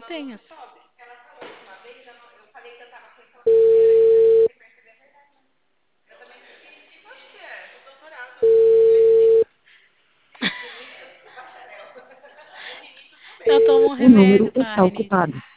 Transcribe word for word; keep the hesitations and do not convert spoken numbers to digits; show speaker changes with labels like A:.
A: tenho. Eu tomo um
B: O número
A: remédio pra
B: está
A: rinite.
B: ocupado.